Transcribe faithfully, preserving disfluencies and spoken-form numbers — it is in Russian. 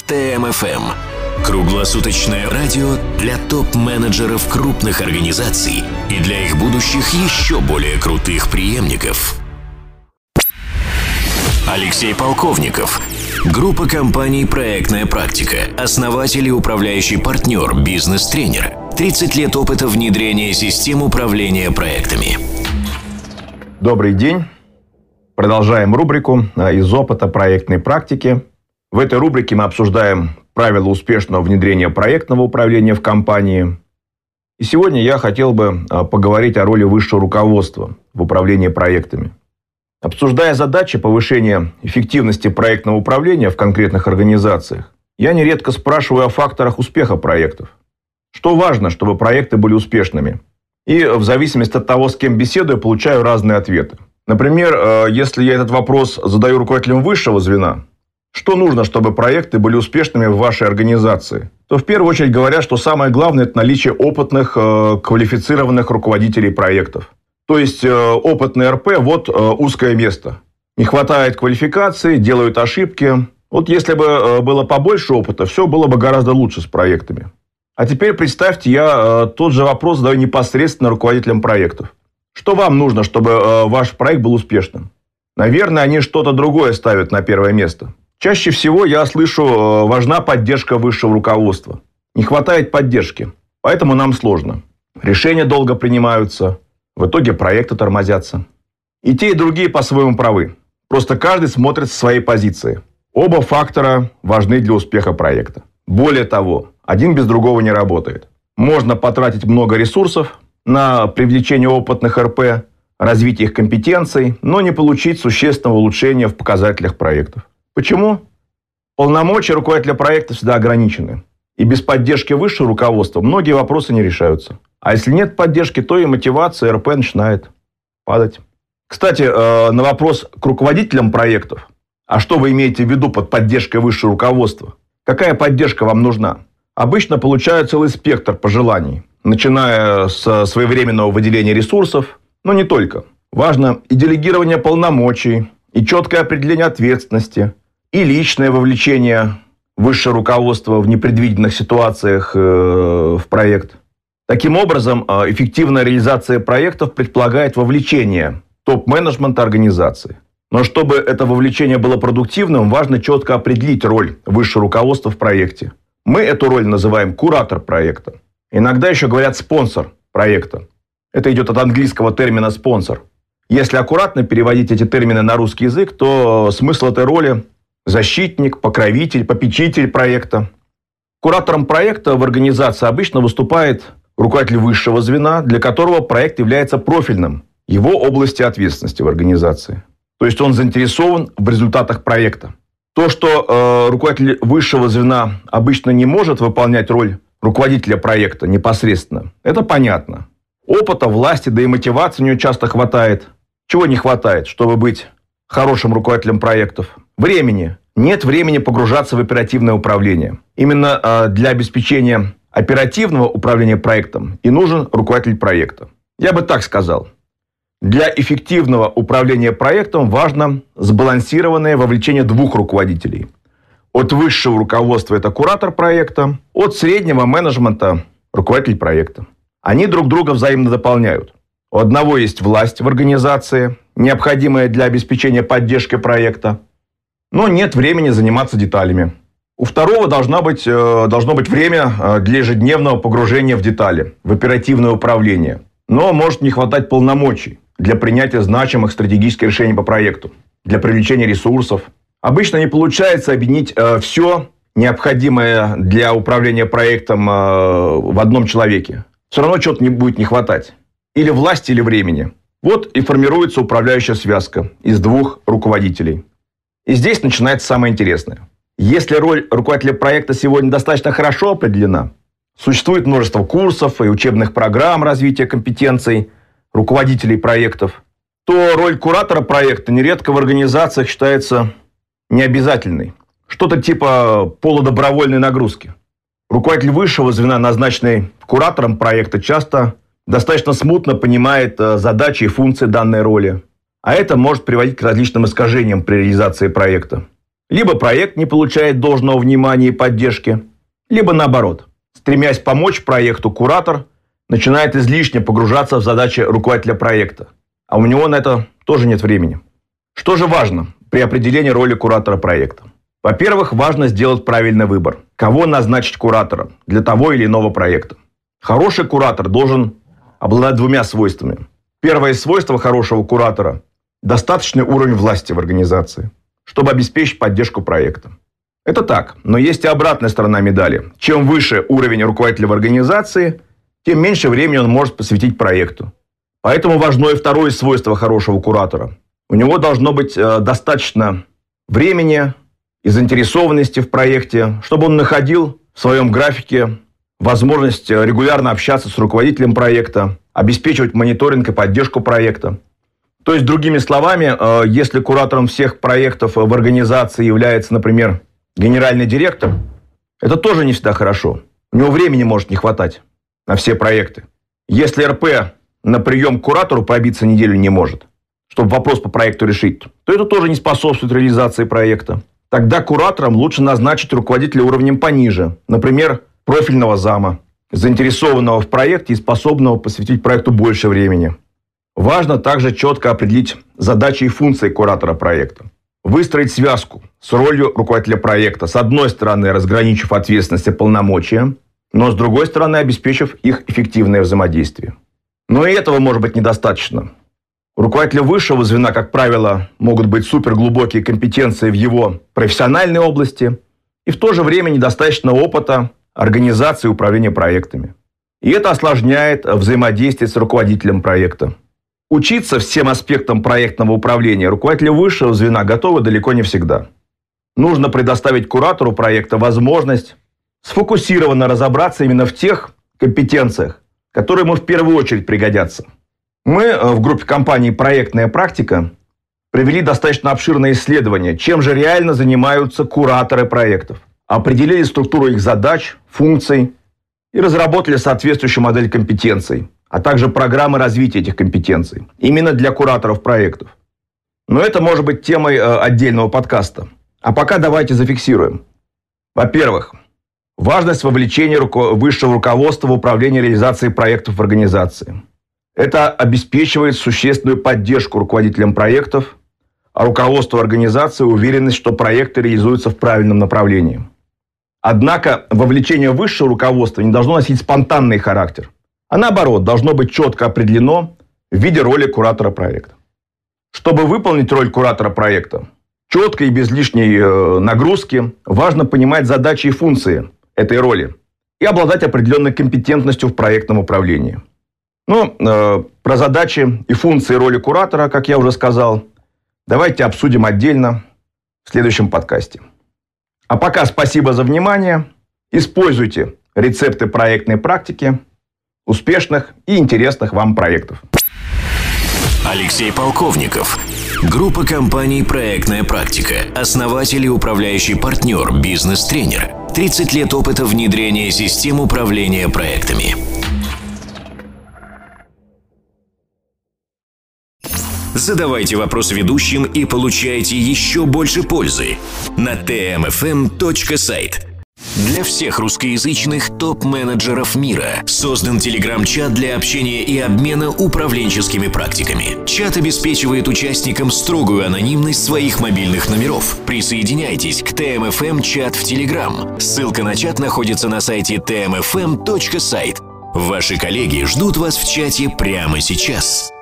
ТМ-ФМ. Круглосуточное радио для топ-менеджеров крупных организаций и для их будущих еще более крутых преемников. Алексей Полковников. Группа компаний «Проектная практика». Основатель и управляющий партнер, бизнес-тренер. тридцать лет опыта внедрения систем управления проектами. Добрый день. Продолжаем рубрику «Из опыта проектной практики». В этой рубрике мы обсуждаем правила успешного внедрения проектного управления в компании. И сегодня я хотел бы поговорить о роли высшего руководства в управлении проектами. Обсуждая задачи повышения эффективности проектного управления в конкретных организациях, я нередко спрашиваю о факторах успеха проектов. Что важно, чтобы проекты были успешными? И в зависимости от того, с кем беседую, получаю разные ответы. Например, если я этот вопрос задаю руководителям высшего звена, что нужно, чтобы проекты были успешными в вашей организации, то в первую очередь говорят, что самое главное – это наличие опытных, квалифицированных руководителей проектов. То есть опытный эр пэ – вот узкое место. Не хватает квалификации, делают ошибки. Вот если бы было побольше опыта, все было бы гораздо лучше с проектами. А теперь представьте, я тот же вопрос задаю непосредственно руководителям проектов. Что вам нужно, чтобы ваш проект был успешным? Наверное, они что-то другое ставят на первое место. Чаще всего я слышу, важна поддержка высшего руководства. Не хватает поддержки, поэтому нам сложно. Решения долго принимаются, в итоге проекты тормозятся. И те, и другие по-своему правы. Просто каждый смотрит со своей позиции. Оба фактора важны для успеха проекта. Более того, один без другого не работает. Можно потратить много ресурсов на привлечение опытных эр пэ, развитие их компетенций, но не получить существенного улучшения в показателях проектов. Почему? Полномочия руководителя проекта всегда ограничены. И без поддержки высшего руководства многие вопросы не решаются. А если нет поддержки, то и мотивация эр пэ начинает падать. Кстати, на вопрос к руководителям проектов, а что вы имеете в виду под поддержкой высшего руководства? Какая поддержка вам нужна? Обычно получают целый спектр пожеланий, начиная с своевременного выделения ресурсов, но не только. Важно и делегирование полномочий, и четкое определение ответственности, и личное вовлечение высшего руководства в непредвиденных ситуациях в проект. Таким образом, эффективная реализация проектов предполагает вовлечение топ-менеджмента организации. Но чтобы это вовлечение было продуктивным, важно четко определить роль высшего руководства в проекте. Мы эту роль называем куратор проекта. Иногда еще говорят спонсор проекта. Это идет от английского термина спонсор. Если аккуратно переводить эти термины на русский язык, то смысл этой роли – защитник, покровитель, попечитель проекта. Куратором проекта в организации обычно выступает руководитель высшего звена, для которого проект является профильным его области ответственности в организации. То есть он заинтересован в результатах проекта. То, что э, руководитель высшего звена обычно не может выполнять роль руководителя проекта непосредственно, это понятно. Опыта, власти, да и мотивации у него часто хватает. Чего не хватает, чтобы быть хорошим руководителем проектов? Времени. Нет времени погружаться в оперативное управление. Именно э, для обеспечения оперативного управления проектом и нужен руководитель проекта. Я бы так сказал. Для эффективного управления проектом важно сбалансированное вовлечение двух руководителей. От высшего руководства это куратор проекта, от среднего менеджмента руководитель проекта. Они друг друга взаимно дополняют. У одного есть власть в организации, необходимая для обеспечения поддержки проекта, но нет времени заниматься деталями. У второго должна быть, должно быть время для ежедневного погружения в детали, в оперативное управление. Но может не хватать полномочий для принятия значимых стратегических решений по проекту, для привлечения ресурсов. Обычно не получается объединить все необходимое для управления проектом в одном человеке. Все равно чего-то не будет не хватать. Или власти, или времени. Вот и формируется управляющая связка из двух руководителей. И здесь начинается самое интересное. Если роль руководителя проекта сегодня достаточно хорошо определена, существует множество курсов и учебных программ развития компетенций руководителей проектов, то роль куратора проекта нередко в организациях считается необязательной. Что-то типа полудобровольной нагрузки. Руководитель высшего звена, назначенный куратором проекта, часто достаточно смутно понимает задачи и функции данной роли. А это может приводить к различным искажениям при реализации проекта. Либо проект не получает должного внимания и поддержки, либо наоборот. Стремясь помочь проекту, куратор начинает излишне погружаться в задачи руководителя проекта, а у него на это тоже нет времени. Что же важно при определении роли куратора проекта? Во-первых, важно сделать правильный выбор. Кого назначить куратором для того или иного проекта? Хороший куратор должен обладать двумя свойствами. Первое свойство хорошего куратора – достаточный уровень власти в организации, чтобы обеспечить поддержку проекта. Это так, но есть и обратная сторона медали. Чем выше уровень руководителя в организации, тем меньше времени он может посвятить проекту. Поэтому важно и второе свойство хорошего куратора. У него должно быть э, достаточно времени и заинтересованности в проекте, чтобы он находил в своем графике возможность регулярно общаться с руководителем проекта, обеспечивать мониторинг и поддержку проекта. То есть, другими словами, э, если куратором всех проектов в организации является, например, генеральный директор, это тоже не всегда хорошо. У него времени может не хватать на все проекты. Если эр пэ на прием к куратору пробиться неделю не может, чтобы вопрос по проекту решить, то это тоже не способствует реализации проекта. Тогда куратором лучше назначить руководителя уровнем пониже, например, профильного зама, заинтересованного в проекте и способного посвятить проекту больше времени. Важно также четко определить задачи и функции куратора проекта. Выстроить связку с ролью руководителя проекта, с одной стороны, разграничив ответственность и полномочия, но с другой стороны, обеспечив их эффективное взаимодействие. Но и этого может быть недостаточно. У руководителя высшего звена, как правило, могут быть суперглубокие компетенции в его профессиональной области и в то же время недостаточно опыта организации и управления проектами. И это осложняет взаимодействие с руководителем проекта. Учиться всем аспектам проектного управления руководители высшего звена готовы далеко не всегда. Нужно предоставить куратору проекта возможность сфокусированно разобраться именно в тех компетенциях, которые ему в первую очередь пригодятся. Мы в группе компаний «Проектная практика» провели достаточно обширное исследование, чем же реально занимаются кураторы проектов. Определили структуру их задач, функций и разработали соответствующую модель компетенций, а также программы развития этих компетенций, именно для кураторов проектов. Но это может быть темой отдельного подкаста. А пока давайте зафиксируем. Во-первых, важность вовлечения руко- высшего руководства в управление реализацией проектов в организации. Это обеспечивает существенную поддержку руководителям проектов, а руководству организации уверенность, что проекты реализуются в правильном направлении. Однако вовлечение высшего руководства не должно носить спонтанный характер, а наоборот, должно быть четко определено в виде роли куратора проекта. Чтобы выполнить роль куратора проекта, четко и без лишней э, нагрузки, важно понимать задачи и функции этой роли и обладать определенной компетентностью в проектном управлении. Ну, э, про задачи и функции роли куратора, как я уже сказал, давайте обсудим отдельно в следующем подкасте. А пока спасибо за внимание. Используйте рецепты проектной практики успешных и интересных вам проектов. Алексей Полковников. Группа компаний «Проектная практика». Основатель и управляющий партнер, бизнес-тренер. тридцать лет опыта внедрения систем управления проектами. Задавайте вопросы ведущим и получайте еще больше пользы на тэ эм эф эм точка сайт. Для всех русскоязычных топ-менеджеров мира создан телеграм-чат для общения и обмена управленческими практиками. Чат обеспечивает участникам строгую анонимность своих мобильных номеров. Присоединяйтесь к тэ эм эф эм чат в Телеграм. Ссылка на чат находится на сайте тэ эм эф эм точка сайт. Ваши коллеги ждут вас в чате прямо сейчас.